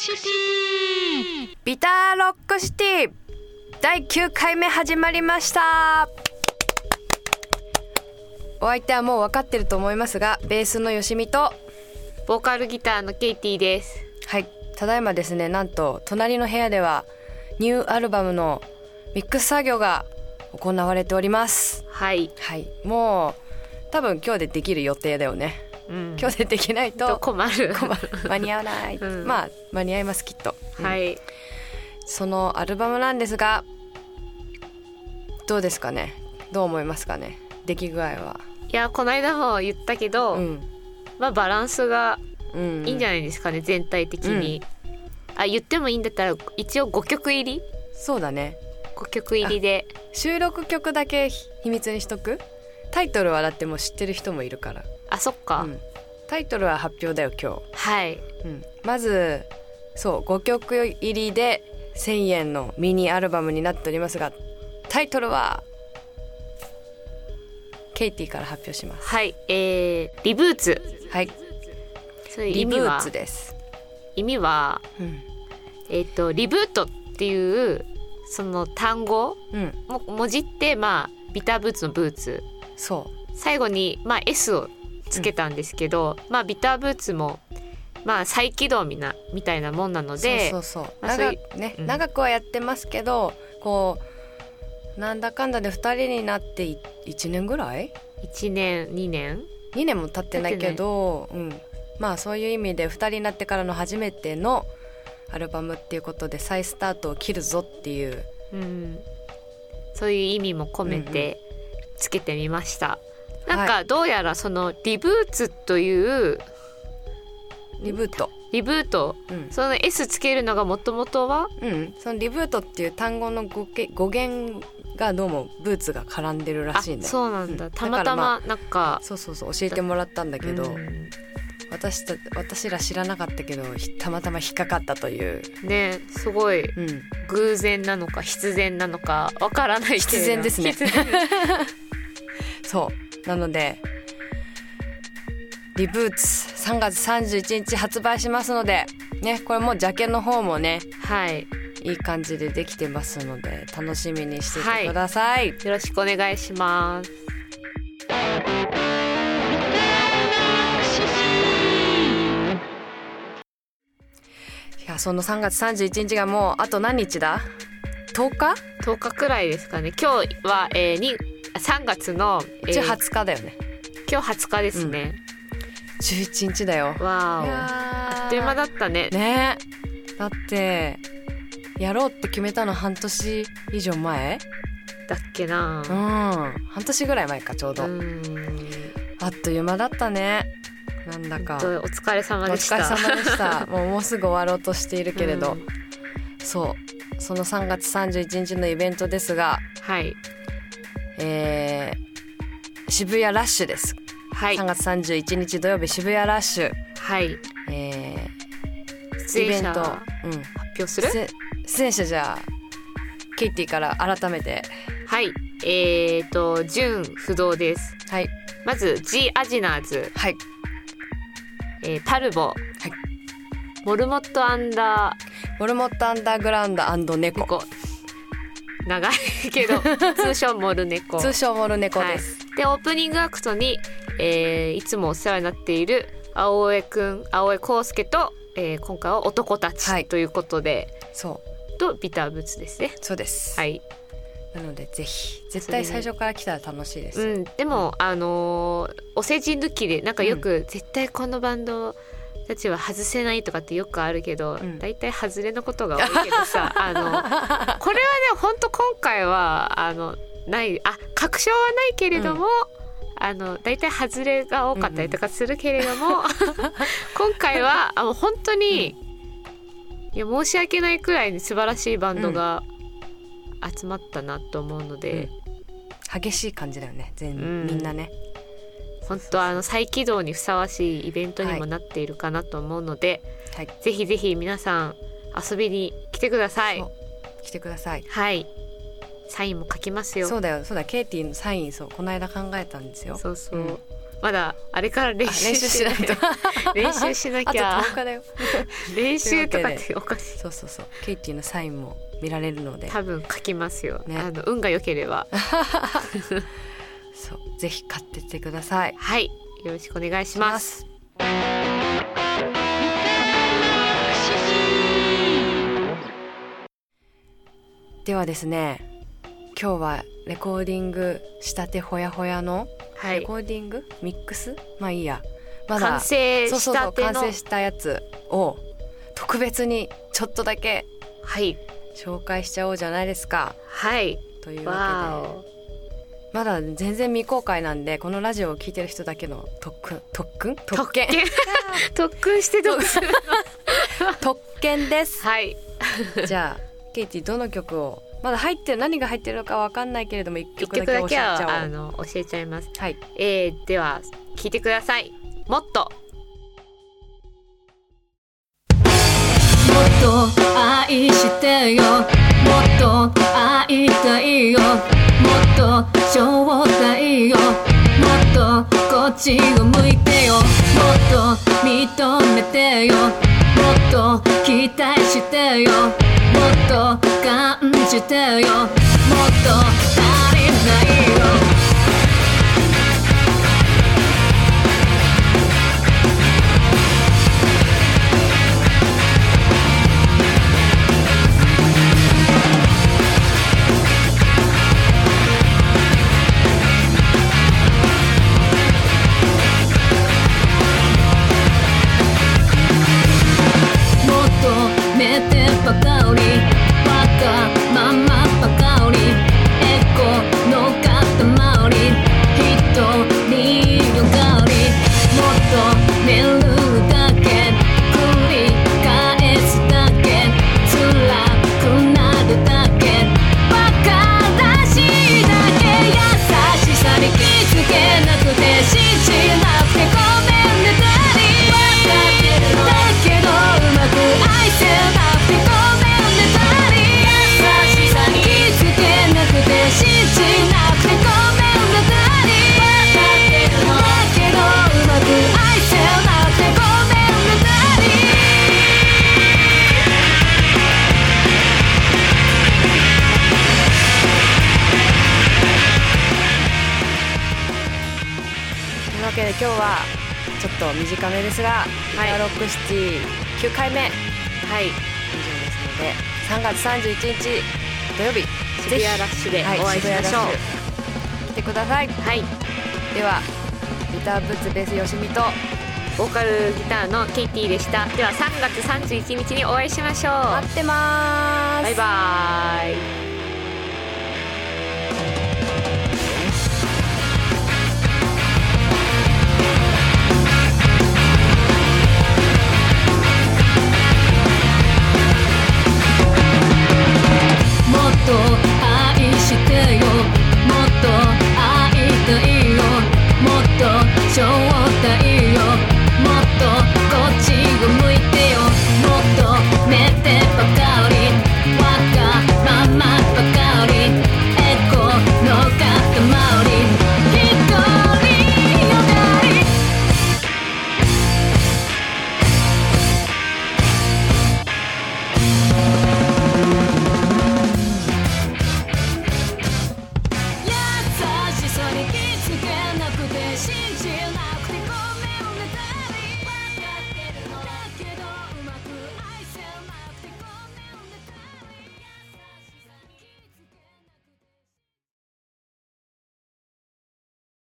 シティビターロックシティ第9回目始まりました。お相手はもう分かってると思いますが、ベースのよしみとボーカルギターのケイティです。 はい、ただいまですね、なんと隣の部屋ではニューアルバムのミックス作業が行われております。 はい、 はい、もう多分今日でできる予定だよね、今日でできないと困る間に合わない、まあ間に合いますきっと、 はい、 そのアルバムなんですが、どうですかね、どう思いますかね、出来具合は。 いや、この間も言ったけど、まあバランスがいいんじゃないですかね、全体的に、言ってもいいんだったら一応5曲入り。 そうだね、 5曲入りで収録曲だけ秘密にしとく。タイトルはだってもう知ってる人もいるから。 あ、そっか、 タイトルは発表だよ今日。 はい、 まずそう5曲入りで1000円のミニアルバムになっておりますが、タイトルはケイティから発表します。 はい、リブーツ。はい、そういう意味は、リブーツです。意味は、リブートっていうその単語ももじって、まあビターブーツのブーツ、そう最後に、まあ、S をつけたんですけど、まあビターブーツもまあ再起動みたいなもんなので、長くはやってますけど、こうなんだかんだで2人になって1年ぐらい ?1 年2年も経ってないけど、まあそういう意味で2人になってからの初めてのアルバムっていうことで再スタートを切るぞっていう、そういう意味も込めてつけてみました。なんかどうやらそのリブーツというリブート、その S つけるのがもともとは、そのリブートっていう単語の語源がどうもブーツが絡んでるらしいんだよ。 そうなんだ、たまたまなんか、 そう教えてもらったんだけど、私ら知らなかったけどたまたま引っかかったというね。 すごい、偶然なのか必然なのかわからないけれど、必然ですねそうなのでリブーツ3月31日発売しますのでね、これもうジャケの方もね、いい感じでできてますので楽しみにしててください、よろしくお願いします。 いや、その3月31日がもうあと何日だ、10日 10日くらいですかね。今日は、3月の、 一応20日だよね。 今日20日ですね、 11日だよ。 わー、あっという間だったね。 ね、だってやろうって決めたの半年以上前だっけな。 半年ぐらい前かちょうど。あっという間だったね。なんだかお疲れ様でした。 お疲れ様でしたもうすぐ終わろうとしているけれど、その3月31日のイベントですが、渋谷ラッシュです。3月31日土曜日、渋谷ラッシュ、 出演者、発表する？ 出演者、じゃあケイティから改めて。 純不動です。まず G アジナーズ、タルボ、モルモットアンダーグラウンド猫、長いけど通称モルネコです。でオープニングアクトに、いつもお世話になっている青江康介と、今回は男たちということで、とビターブーツですね。 そうです。なのでぜひ絶対最初から来たら楽しいです。 でもお世辞抜きでなんかよく、絶対このバンドたちは外せないとかってよくあるけど、だいたい外れのことが多いけどさこれはね、本当今回はない確証はないけれども、だいたい外れが多かったりとかするけれども、今回は本当に、いや申し訳ないくらいに素晴らしいバンドが集まったなと思うので、 激しい感じだよね、みんなね。 本当再起動にふさわしいイベントにもなっているかなと思うので、ぜひぜひ皆さん遊びに来てください。 来てください。 サインも書きますよ。 そうだケイティのサイン、この間考えたんですよ。 まだあれから練習しないと練習しなきゃ。 あと10日だよ練習とかっておかしい。 そうケイティのサインも見られるので多分書きますよ、 ね、 運が良ければそうぜひ買ってってください。 はい、よろしくお願いします。 ではですね、今日はレコーディングしたてほやほやの、はい、レコーディングミックスまあいいや、まだ完成したての完成したやつを特別にちょっとだけ紹介しちゃおうじゃないですか。 はい、 というわけでまだ全然未公開なんで、このラジオを聞いてる人だけの特訓特権特訓してどうするの特権です。 はいじゃあケイティ、どの曲を、まだ何が入ってるのか分かんないけれども1曲だけ教えちゃおう。 教えちゃいます。 はい、 では聞いてください。もっと愛してよ、もっと会いたいよ、もっと招待よ、もっとこっちを向いてよ、もっと認めてよ、もっと期待してよ、もっと感じてよ、もっと足りないよ。ばかりわがままばかりエコの塊一人よがりもっと寝るだけ繰り返すだけ辛くなるだけ馬鹿らしいだけ優しさに気づけなくて信じなくてごめんねダリ分かってるだけどうまく愛せなくてごめんねダリ優しさに気づけなくて信じなくてごめんねダリ分かってるだけどうまく愛せなくてごめんねダリというわけで今日はちょっと短めですが、ギターロックシティ9回目、はい、以上ですので3月31日土曜日渋谷ラッシュでお会いしましょう。 見てください。 はい、 ではギターブーツベースよしみとボーカルギターのケイティでした。では3月31日にお会いしましょう。 待ってます。 バイバーイ。